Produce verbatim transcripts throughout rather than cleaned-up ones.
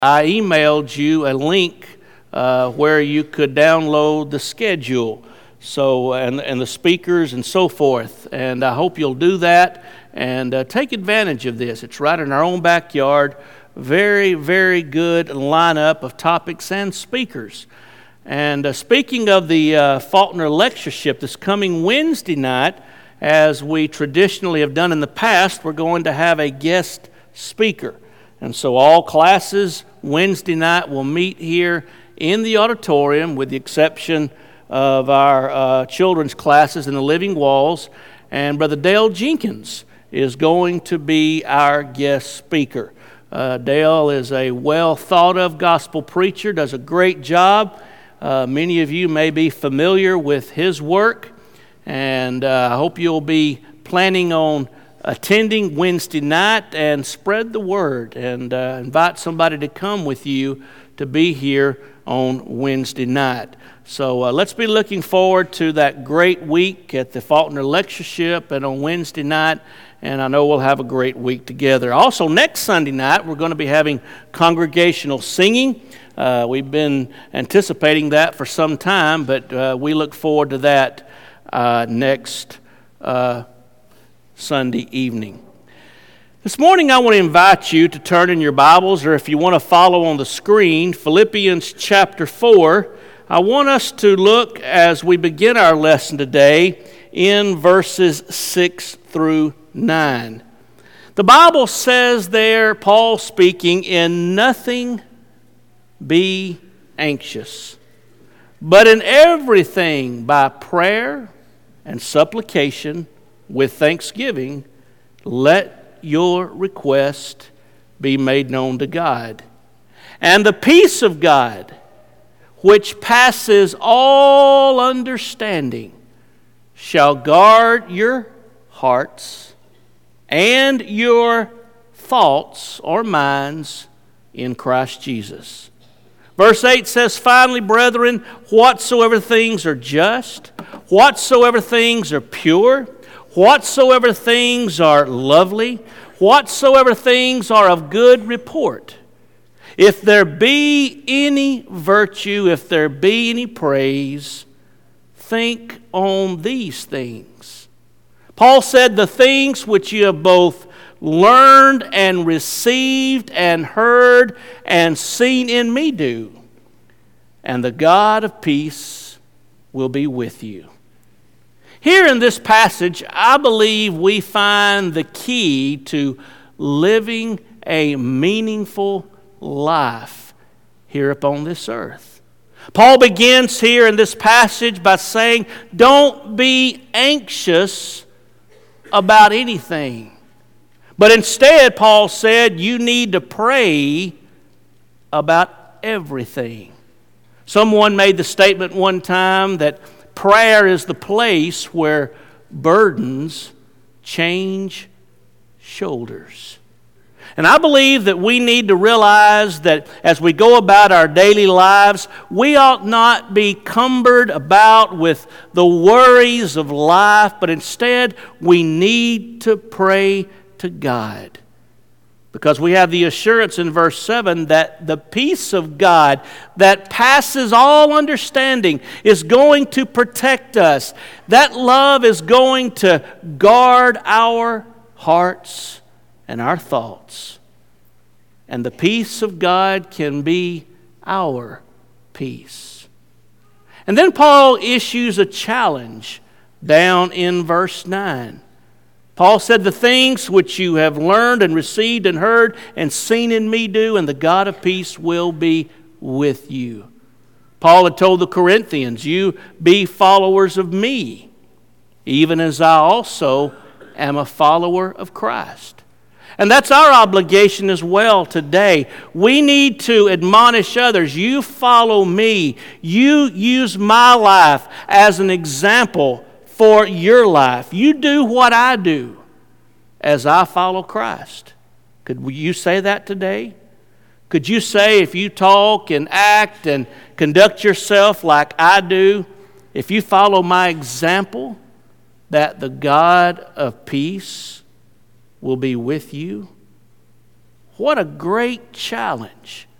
I emailed you a link uh, where you could download the schedule, so and and the speakers and so forth. And I hope you'll do that and uh, take advantage of this. It's right in our own backyard. Very, very good lineup of topics and speakers. And uh, speaking of the uh, Faulkner Lectureship, this coming Wednesday night, as we traditionally have done in the past, we're going to have a guest speaker. And so all classes Wednesday night will meet here in the auditorium, with the exception of our uh, children's classes in the Living Walls. And Brother Dale Jenkins is going to be our guest speaker. Uh, Dale is a well thought of gospel preacher, does a great job. Uh, many of you may be familiar with his work, and uh, I hope you'll be planning on attending Wednesday night and spread the word and uh, invite somebody to come with you to be here on Wednesday night. So uh, let's be looking forward to that great week at the Faulkner Lectureship and on Wednesday night, and I know we'll have a great week together. Also, next Sunday night, we're going to be having congregational singing. Uh, we've been anticipating that for some time, but uh, we look forward to that uh, next uh Sunday evening. This morning I want to invite you to turn in your Bibles, or if you want to follow on the screen, Philippians chapter four. I want us to look as we begin our lesson today in verses six through nine. The Bible says there, Paul speaking, "In nothing be anxious, but in everything by prayer and supplication with thanksgiving, let your request be made known to God. And the peace of God, which passes all understanding, shall guard your hearts and your thoughts or minds in Christ Jesus." Verse eight says, "Finally, brethren, whatsoever things are just, whatsoever things are pure, whatsoever things are lovely, whatsoever things are of good report, if there be any virtue, if there be any praise, think on these things." Paul said, "The things which you have both learned and received and heard and seen in me do, and the God of peace will be with you." Here in this passage, I believe we find the key to living a meaningful life here upon this earth. Paul begins here in this passage by saying, don't be anxious about anything. But instead, Paul said, you need to pray about everything. Someone made the statement one time that prayer is the place where burdens change shoulders. And I believe that we need to realize that as we go about our daily lives, we ought not be cumbered about with the worries of life, but instead we need to pray to God. Because we have the assurance in verse seven that the peace of God that passes all understanding is going to protect us. That love is going to guard our hearts and our thoughts. And the peace of God can be our peace. And then Paul issues a challenge down in verse nine. Paul said, the things which you have learned and received and heard and seen in me do, and the God of peace will be with you. Paul had told the Corinthians, you be followers of me, even as I also am a follower of Christ. And that's our obligation as well today. We need to admonish others. You follow me. You use my life as an example for your life. You do what I do as I follow Christ. Could you say that today? Could you say, if you talk and act and conduct yourself like I do, if you follow my example, that the God of peace will be with you? What a great challenge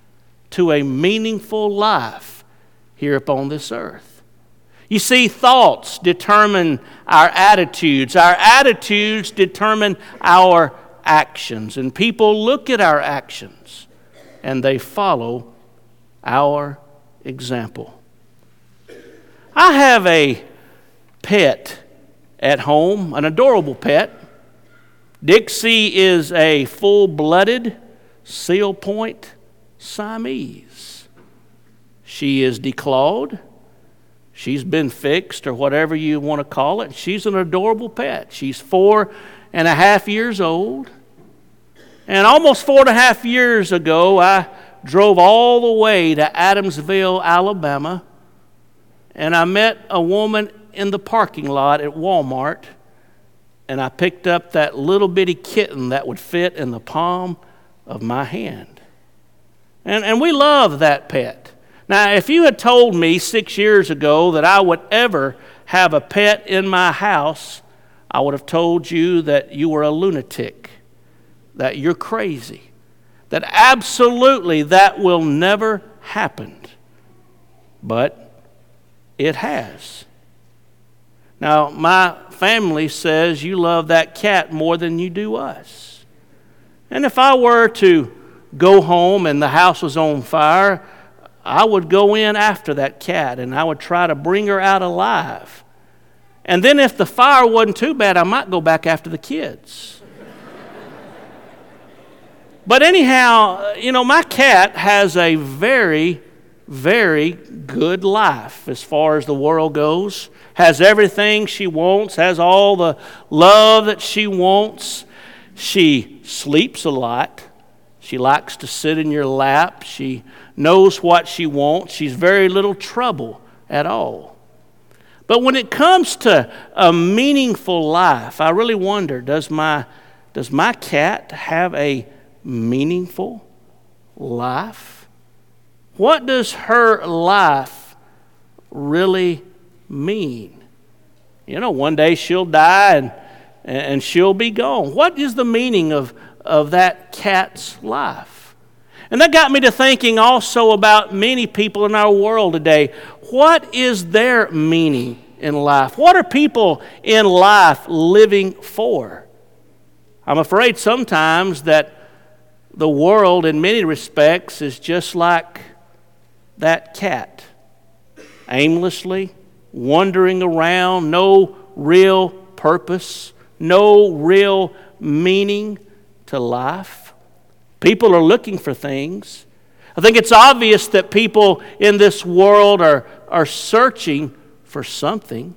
to a meaningful life here upon this earth. You see, thoughts determine our attitudes. Our attitudes determine our actions. And people look at our actions and they follow our example. I have a pet at home, an adorable pet. Dixie is a full-blooded Seal Point Siamese. She is declawed. She's been fixed, or whatever you want to call it. She's an adorable pet. She's four and a half years old. And almost four and a half years ago, I drove all the way to Adamsville, Alabama, and I met a woman in the parking lot at Walmart, and I picked up that little bitty kitten that would fit in the palm of my hand. And, and we love that pet. Now, if you had told me six years ago that I would ever have a pet in my house, I would have told you that you were a lunatic, that you're crazy, that absolutely that will never happen. But it has. Now, my family says you love that cat more than you do us. And if I were to go home and the house was on fire, I would go in after that cat and I would try to bring her out alive. And then if the fire wasn't too bad, I might go back after the kids. But anyhow, you know, my cat has a very, very good life as far as the world goes. Has everything she wants, has all the love that she wants. She sleeps a lot. She likes to sit in your lap. She knows what she wants. She's very little trouble at all. But when it comes to a meaningful life, I really wonder, does my, does my cat have a meaningful life? What does her life really mean? You know, one day she'll die and, and she'll be gone. What is the meaning of, of that cat's life? And that got me to thinking also about many people in our world today. What is their meaning in life? What are people in life living for? I'm afraid sometimes that the world in many respects is just like that cat, aimlessly wandering around, no real purpose, no real meaning to life. People are looking for things. I think it's obvious that people in this world are, are searching for something.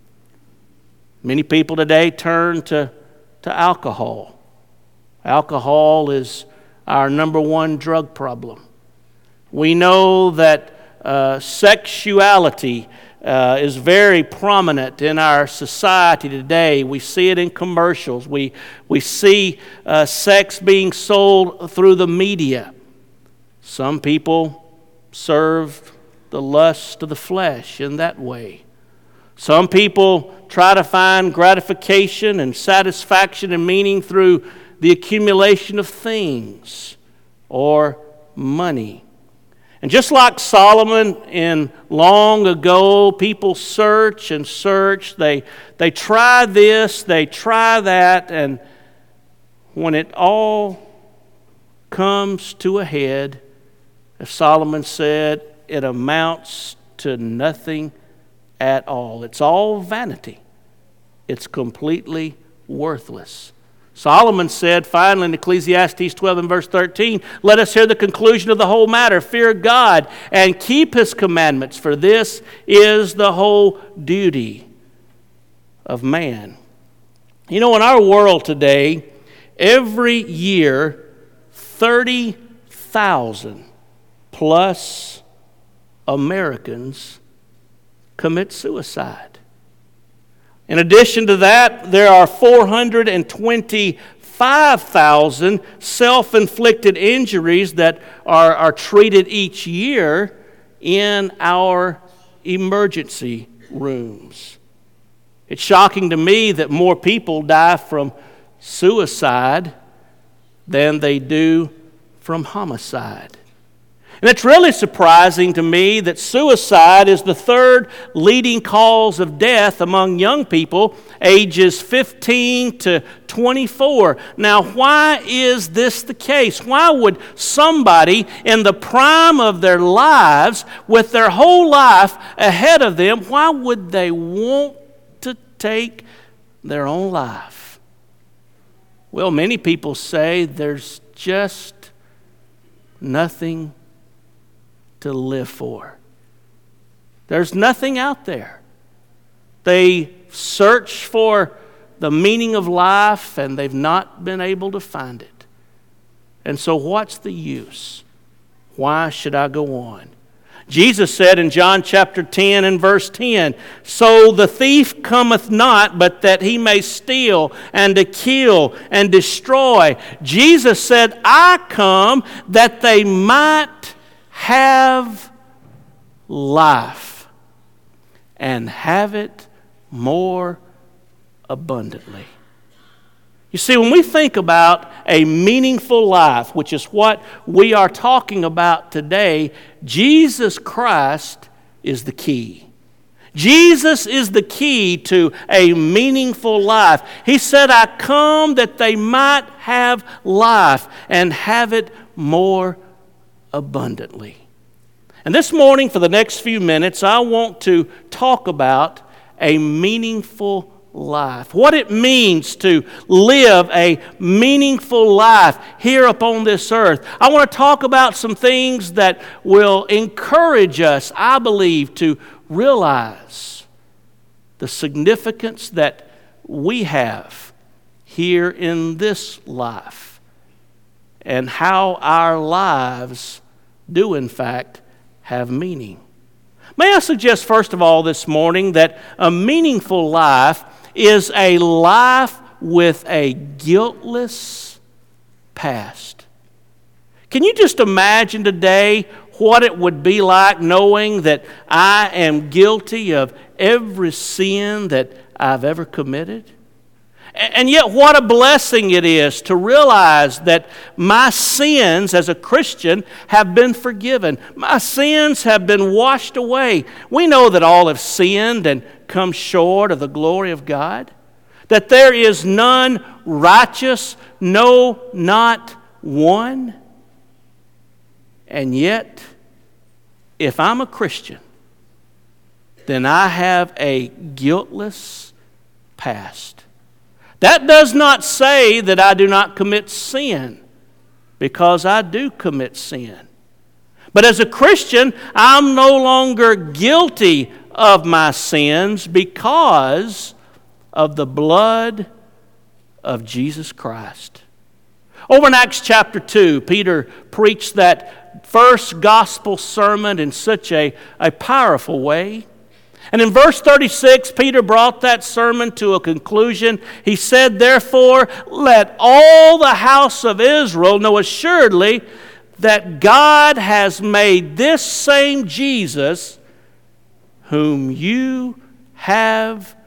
Many people today turn to, to alcohol. Alcohol is our number one drug problem. We know that uh, sexuality uh, is very prominent in our society today. We see it in commercials. We, we see uh, sex being sold through the media. Some people serve the lust of the flesh in that way. Some people try to find gratification and satisfaction and meaning through the accumulation of things or money. And just like Solomon in long ago, people search and search. They, they try this, they try that, and when it all comes to a head, as Solomon said, it amounts to nothing at all. It's all vanity. It's completely worthless. Solomon said, finally in Ecclesiastes twelve and verse thirteen, let us hear the conclusion of the whole matter. Fear God and keep His commandments, for this is the whole duty of man. You know, in our world today, every year, thirty thousand plus Americans commit suicide. In addition to that, there are four hundred twenty-five thousand self-inflicted injuries that are, are treated each year in our emergency rooms. It's shocking to me that more people die from suicide than they do from homicide. And it's really surprising to me that suicide is the third leading cause of death among young people ages fifteen to twenty-four. Now, why is this the case? Why would somebody in the prime of their lives, with their whole life ahead of them, why would they want to take their own life? Well, many people say there's just nothing to live for. There's nothing out there. They search for the meaning of life and they've not been able to find it. And so what's the use? Why should I go on? Jesus said in John chapter ten and verse ten, "So the thief cometh not, but that he may steal and to kill and destroy." Jesus said, "I come that they might have life and have it more abundantly." You see, when we think about a meaningful life, which is what we are talking about today, Jesus Christ is the key. Jesus is the key to a meaningful life. He said, "I come that they might have life and have it more abundantly." And this morning, for the next few minutes, I want to talk about a meaningful life. What it means to live a meaningful life here upon this earth. I want to talk about some things that will encourage us, I believe, to realize the significance that we have here in this life and how our lives do, in fact, have meaning. May I suggest, first of all, this morning that a meaningful life is a life with a guiltless past. Can you just imagine today what it would be like knowing that I am guilty of every sin that I've ever committed? And yet what a blessing it is to realize that my sins as a Christian have been forgiven. My sins have been washed away. We know that all have sinned and come short of the glory of God. That there is none righteous, no, not one. And yet, if I'm a Christian, then I have a guiltless past. That does not say that I do not commit sin, because I do commit sin. But as a Christian, I'm no longer guilty of my sins because of the blood of Jesus Christ. Over in Acts chapter two, Peter preached that first gospel sermon in such a, a powerful way. And in verse thirty-six, Peter brought that sermon to a conclusion. He said, "Therefore, let all the house of Israel know assuredly that God has made this same Jesus, whom you have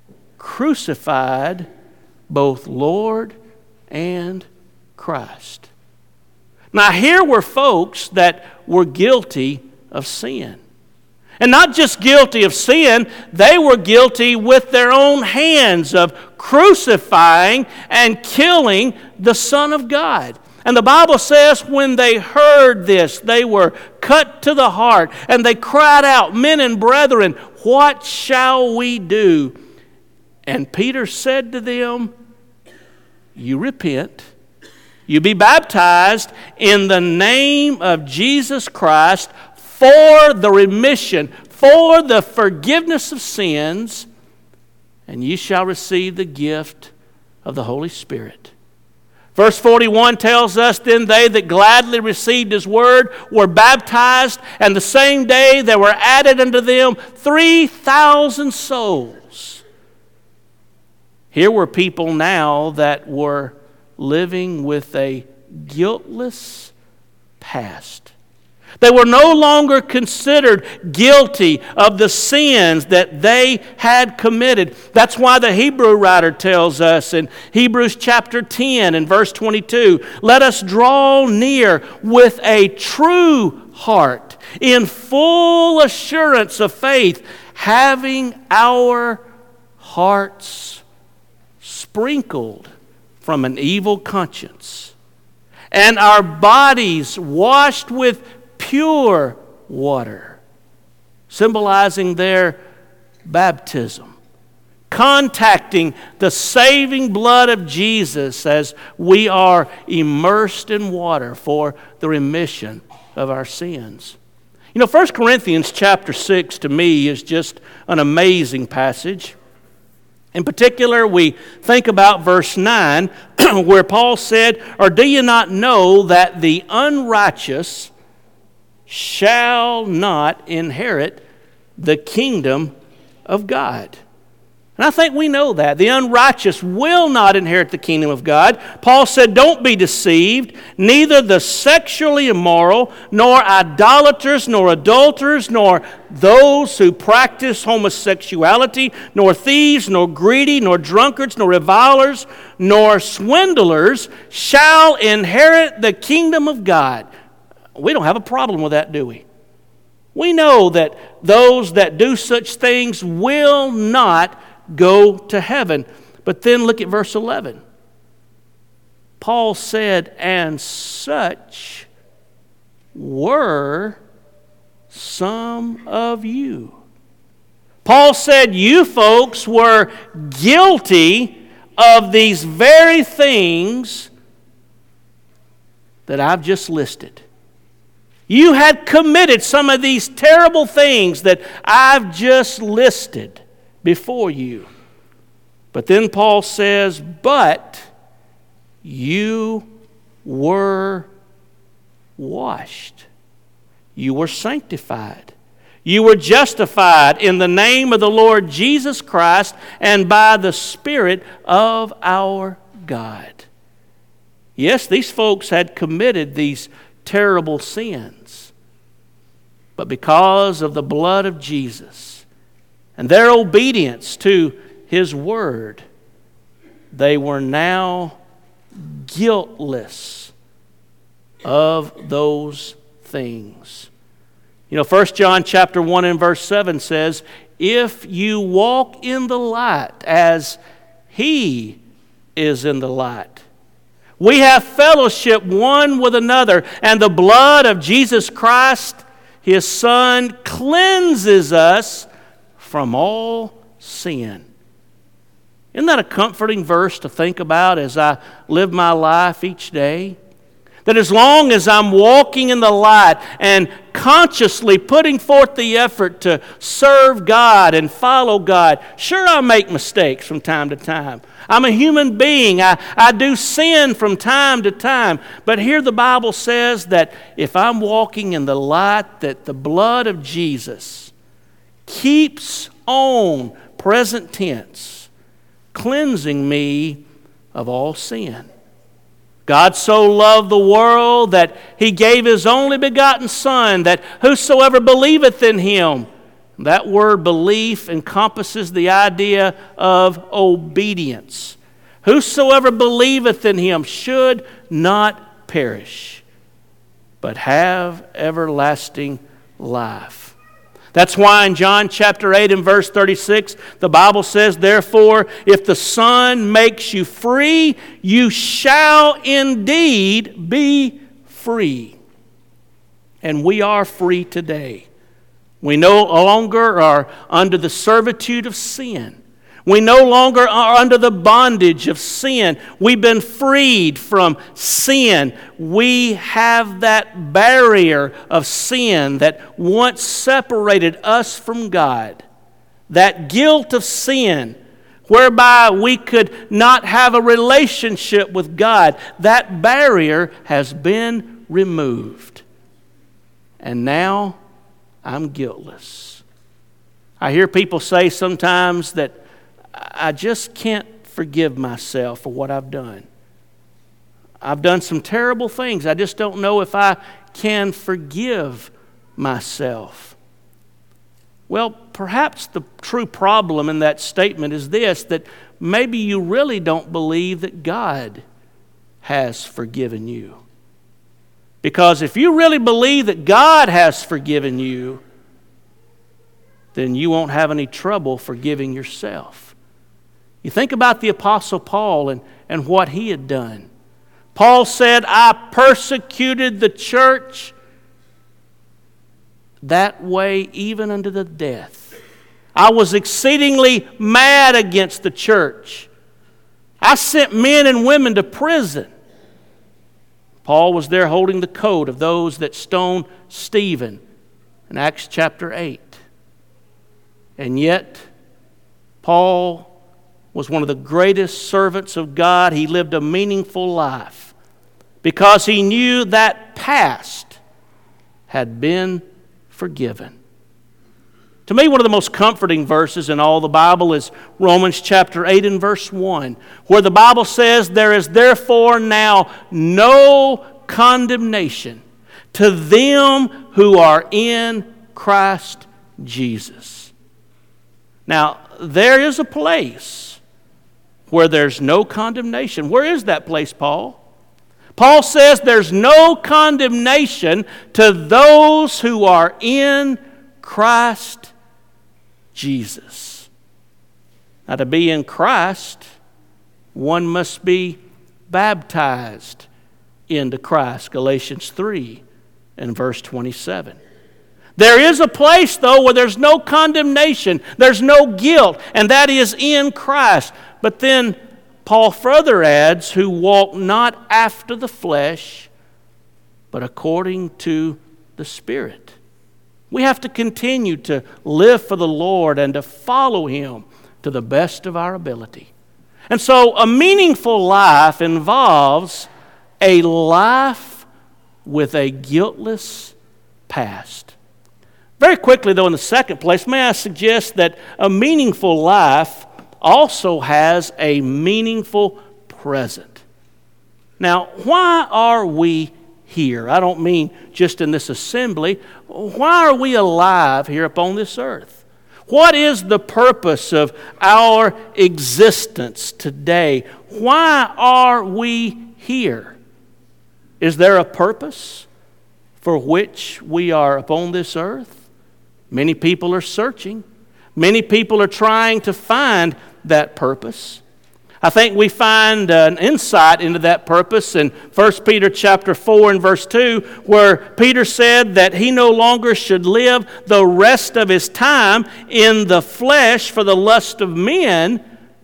crucified, both Lord and Christ." Now, here were folks that were guilty of sin. And not just guilty of sin, they were guilty with their own hands of crucifying and killing the Son of God. And the Bible says when they heard this, they were cut to the heart, and they cried out, "Men and brethren, what shall we do?" And Peter said to them, "You repent, you be baptized in the name of Jesus Christ for the remission, for the forgiveness of sins, and ye shall receive the gift of the Holy Spirit." Verse forty-one tells us, "Then they that gladly received his word were baptized, and the same day there were added unto them three thousand souls." Here were people now that were living with a guiltless past. They were no longer considered guilty of the sins that they had committed. That's why the Hebrew writer tells us in Hebrews chapter ten and verse twenty-two, let us draw near with a true heart, in full assurance of faith, having our hearts sprinkled from an evil conscience, and our bodies washed with pure water, symbolizing their baptism, contacting the saving blood of Jesus as we are immersed in water for the remission of our sins. You know, First Corinthians chapter six to me is just an amazing passage. In particular, we think about verse nine where Paul said, or do you not know that the unrighteous shall not inherit the kingdom of God? And I think we know that. The unrighteous will not inherit the kingdom of God. Paul said, don't be deceived. Neither the sexually immoral, nor idolaters, nor adulterers, nor those who practice homosexuality, nor thieves, nor greedy, nor drunkards, nor revilers, nor swindlers shall inherit the kingdom of God. We don't have a problem with that, do we? We know that those that do such things will not go to heaven. But then look at verse eleven. Paul said, and such were some of you. Paul said you folks were guilty of these very things that I've just listed. You had committed some of these terrible things that I've just listed before you. But then Paul says, but you were washed. You were sanctified. You were justified in the name of the Lord Jesus Christ and by the Spirit of our God. Yes, these folks had committed these terrible sins. But because of the blood of Jesus and their obedience to His Word, they were now guiltless of those things. You know, First John chapter one and verse seven says, if you walk in the light as He is in the light, we have fellowship one with another, and the blood of Jesus Christ, His Son, cleanses us from all sin. Isn't that a comforting verse to think about as I live my life each day? That as long as I'm walking in the light and consciously putting forth the effort to serve God and follow God, sure, I make mistakes from time to time. I'm a human being. I, I do sin from time to time. But here the Bible says that if I'm walking in the light, that the blood of Jesus keeps on, present tense, cleansing me of all sin. God so loved the world that He gave His only begotten Son, that whosoever believeth in Him. That word belief encompasses the idea of obedience. Whosoever believeth in Him should not perish, but have everlasting life. That's why in John chapter eight and verse thirty-six, the Bible says, therefore, if the Son makes you free, you shall indeed be free. And we are free today. We no longer are under the servitude of sin. We no longer are under the bondage of sin. We've been freed from sin. We have that barrier of sin that once separated us from God. That guilt of sin whereby we could not have a relationship with God. That barrier has been removed. And now I'm guiltless. I hear people say sometimes that I just can't forgive myself for what I've done. I've done some terrible things. I just don't know if I can forgive myself. Well, perhaps the true problem in that statement is this, that maybe you really don't believe that God has forgiven you. Because if you really believe that God has forgiven you, then you won't have any trouble forgiving yourself. You think about the Apostle Paul and, and what he had done. Paul said, I persecuted the church that way even unto the death. I was exceedingly mad against the church. I sent men and women to prison. Paul was there holding the coat of those that stoned Stephen in Acts chapter eight. And yet, Paul was one of the greatest servants of God. He lived a meaningful life because he knew that past had been forgiven. To me, one of the most comforting verses in all the Bible is Romans chapter eight and verse one, where the Bible says, there is therefore now no condemnation to them who are in Christ Jesus. Now, there is a place where there's no condemnation. Where is that place, Paul? Paul says there's no condemnation to those who are in Christ Jesus. Now, to be in Christ, one must be baptized into Christ. Galatians three and verse twenty-seven. There is a place, though, where there's no condemnation, there's no guilt, and that is in Christ. But then Paul further adds, who walk not after the flesh, but according to the Spirit. We have to continue to live for the Lord and to follow Him to the best of our ability. And so a meaningful life involves a life with a guiltless past. Very quickly, though, in the second place, may I suggest that a meaningful life also has a meaningful present. Now, why are we here? I don't mean just in this assembly. Why are we alive here upon this earth? What is the purpose of our existence today? Why are we here? Is there a purpose for which we are upon this earth? Many people are searching. Many people are trying to find that purpose. I think we find an insight into that purpose in First Peter chapter four and verse two, where Peter said that he no longer should live the rest of his time in the flesh for the lust of men,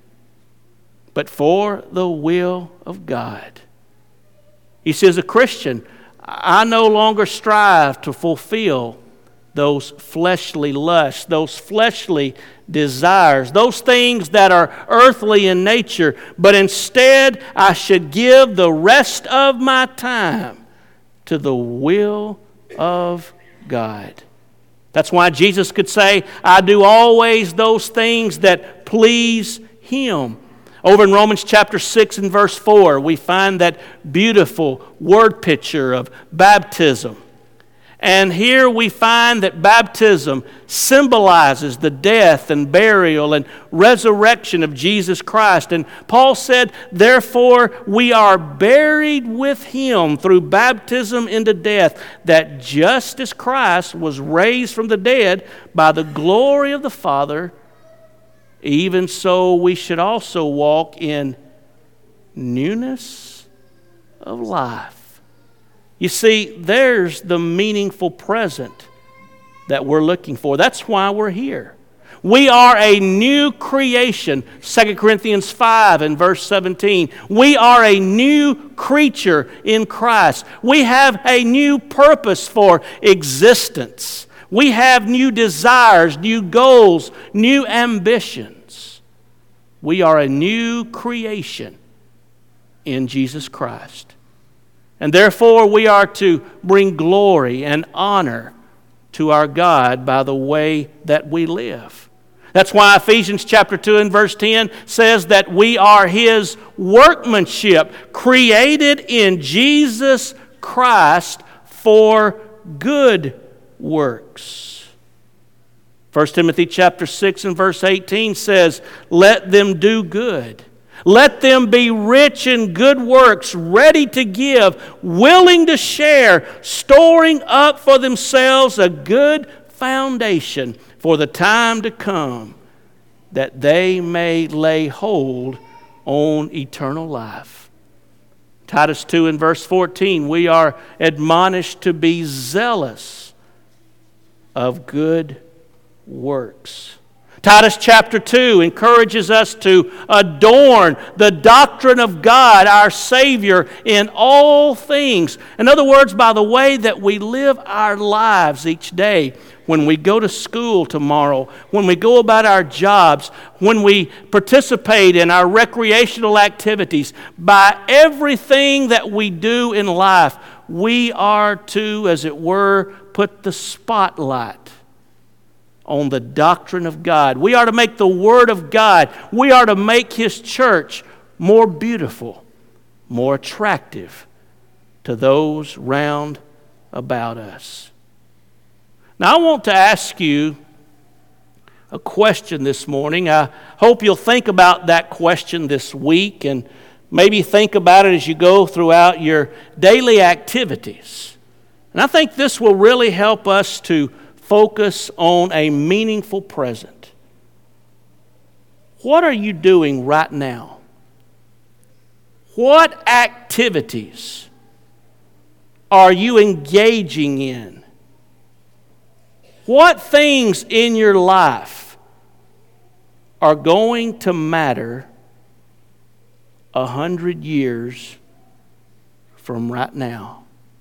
but for the will of God. He says, a Christian, I no longer strive to fulfill those fleshly lusts, those fleshly desires, those things that are earthly in nature, but instead I should give the rest of my time to the will of God. That's why Jesus could say, I do always those things that please Him. Over in Romans chapter six and verse four, we find that beautiful word picture of baptism. And here we find that baptism symbolizes the death and burial and resurrection of Jesus Christ. And Paul said, therefore we are buried with Him through baptism into death, that just as Christ was raised from the dead by the glory of the Father, even so we should also walk in newness of life. You see, there's the meaningful present that we're looking for. That's why we're here. We are a new creation. Second Corinthians five and verse seventeen. We are a new creature in Christ. We have a new purpose for existence. We have new desires, new goals, new ambitions. We are a new creation in Jesus Christ. And therefore we are to bring glory and honor to our God by the way that we live. That's why Ephesians chapter two and verse ten says that we are His workmanship, created in Jesus Christ for good works. First Timothy chapter six and verse eighteen says, let them do good. Let them be rich in good works, ready to give, willing to share, storing up for themselves a good foundation for the time to come, that they may lay hold on eternal life. Titus two and verse fourteen, we are admonished to be zealous of good works. Titus chapter two encourages us to adorn the doctrine of God, our Savior, in all things. In other words, by the way that we live our lives each day, when we go to school tomorrow, when we go about our jobs, when we participate in our recreational activities, by everything that we do in life, we are to, as it were, put the spotlight on the doctrine of God. We are to make the Word of God, we are to make His church more beautiful, more attractive to those round about us. Now, I want to ask you a question this morning. I hope you'll think about that question this week and maybe think about it as you go throughout your daily activities. And I think this will really help us to focus on a meaningful present. What are you doing right now? What activities are you engaging in? What things in your life are going to matter a hundred years from right now?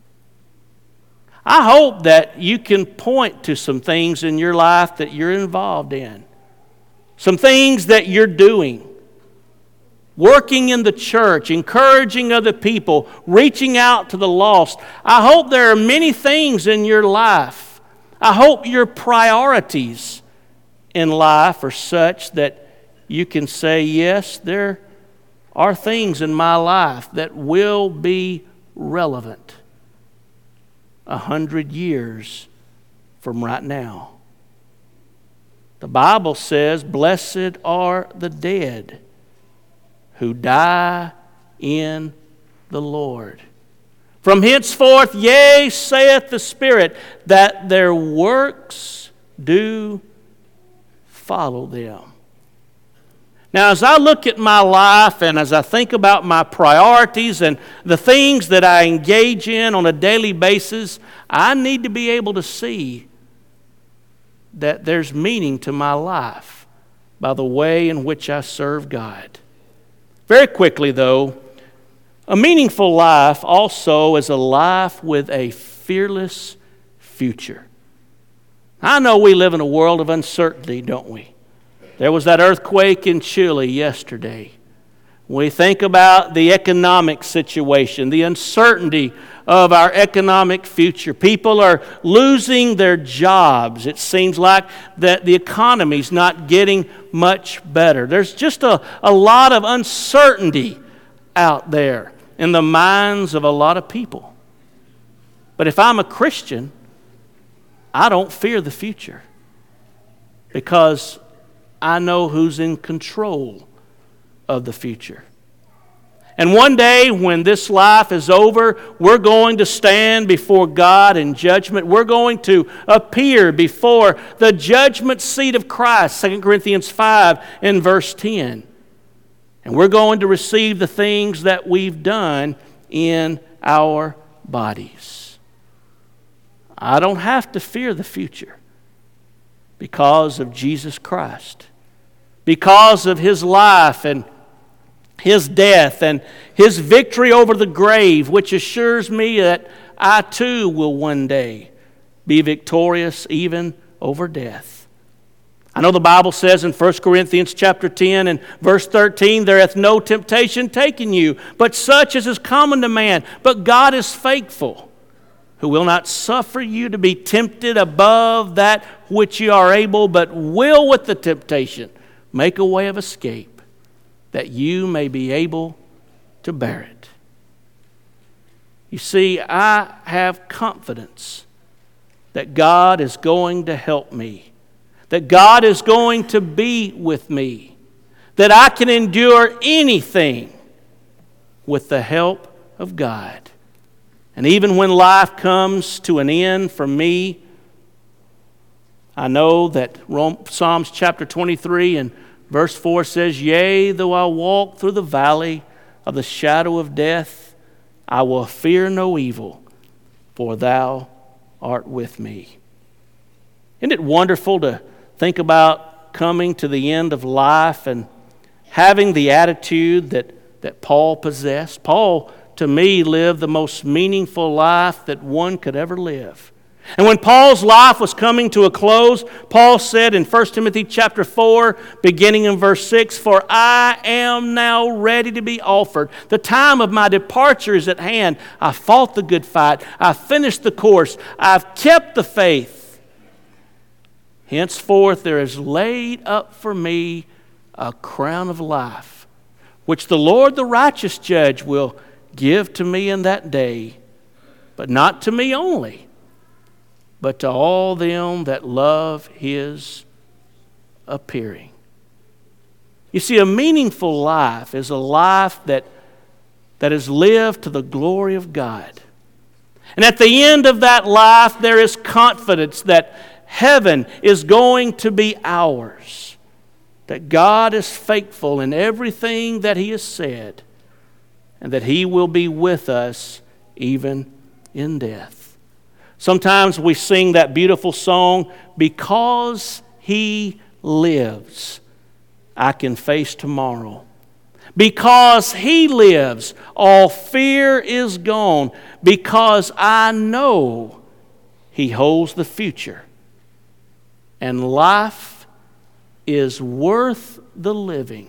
I hope that you can point to some things in your life that you're involved in. Some things that you're doing. Working in the church, encouraging other people, reaching out to the lost. I hope there are many things in your life. I hope your priorities in life are such that you can say, yes, there are things in my life that will be relevant a hundred years from right now. The Bible says, blessed are the dead who die in the Lord. From henceforth, yea, saith the Spirit, that their works do follow them. Now, as I look at my life and as I think about my priorities and the things that I engage in on a daily basis, I need to be able to see that there's meaning to my life by the way in which I serve God. Very quickly, though, a meaningful life also is a life with a fearless future. I know we live in a world of uncertainty, don't we? There was that earthquake in Chile yesterday. We think about the economic situation, the uncertainty of our economic future. People are losing their jobs. It seems like that the economy's not getting much better. There's just a, a lot of uncertainty out there in the minds of a lot of people. But if I'm a Christian, I don't fear the future because I know who's in control of the future. And one day when this life is over, we're going to stand before God in judgment. We're going to appear before the judgment seat of Christ, Second Corinthians five and verse ten. And we're going to receive the things that we've done in our bodies. I don't have to fear the future because of Jesus Christ. Because of His life and His death and His victory over the grave, which assures me that I too will one day be victorious even over death. I know the Bible says in First Corinthians chapter ten and verse thirteen, there hath no temptation taken you, but such as is common to man. But God is faithful, who will not suffer you to be tempted above that which you are able, but will with the temptation make a way of escape, that you may be able to bear it. You see, I have confidence that God is going to help me, that God is going to be with me, that I can endure anything with the help of God. And even when life comes to an end for me, I know that Psalms chapter twenty-three and verse four says, "Yea, though I walk through the valley of the shadow of death, I will fear no evil, for thou art with me." Isn't it wonderful to think about coming to the end of life and having the attitude that, that Paul possessed? Paul, to me, lived the most meaningful life that one could ever live. And when Paul's life was coming to a close, Paul said in First Timothy chapter four, beginning in verse six, "For I am now ready to be offered. The time of my departure is at hand. I fought the good fight. I finished the course. I've kept the faith. Henceforth there is laid up for me a crown of life, which the Lord the righteous judge will give to me in that day, but not to me only, but to all them that love His appearing." You see, a meaningful life is a life that, that is lived to the glory of God. And at the end of that life, there is confidence that heaven is going to be ours, that God is faithful in everything that He has said, and that He will be with us even in death. Sometimes we sing that beautiful song, "Because He lives, I can face tomorrow. Because He lives, all fear is gone. Because I know He holds the future. And life is worth the living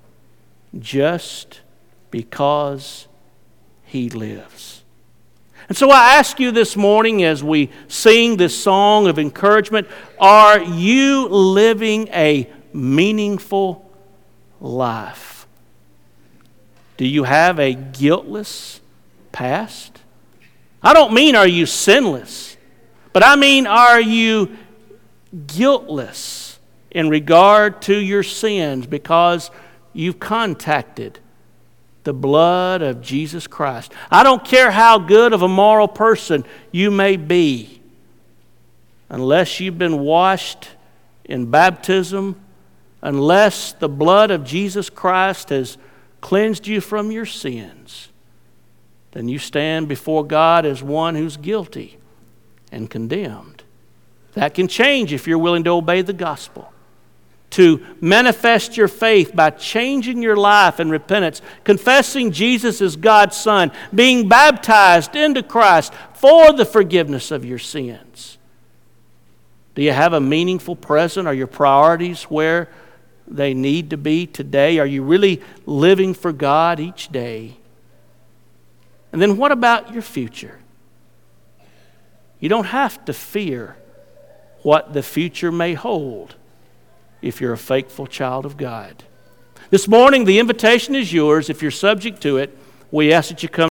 just because He lives." And so I ask you this morning as we sing this song of encouragement, are you living a meaningful life? Do you have a guiltless past? I don't mean are you sinless, but I mean are you guiltless in regard to your sins because you've contacted the blood of Jesus Christ. I don't care how good of a moral person you may be, unless you've been washed in baptism, unless the blood of Jesus Christ has cleansed you from your sins, then you stand before God as one who's guilty and condemned. That can change if you're willing to obey the gospel, to manifest your faith by changing your life in repentance, confessing Jesus as God's Son, being baptized into Christ for the forgiveness of your sins. Do you have a meaningful present? Are your priorities where they need to be today? Are you really living for God each day? And then what about your future? You don't have to fear what the future may hold if you're a faithful child of God. This morning, the invitation is yours. If you're subject to it, we ask that you come